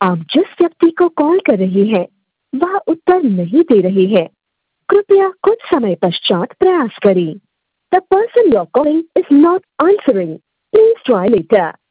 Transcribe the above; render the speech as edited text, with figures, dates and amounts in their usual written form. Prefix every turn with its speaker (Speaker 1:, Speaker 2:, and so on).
Speaker 1: आप जिस व्यक्ति को कॉल कर रही हैं, वह उत्तर नहीं दे रहे हैं। कृपया कुछ समय पश्चात प्रयास करें। The person you're calling is not answering. Please try later.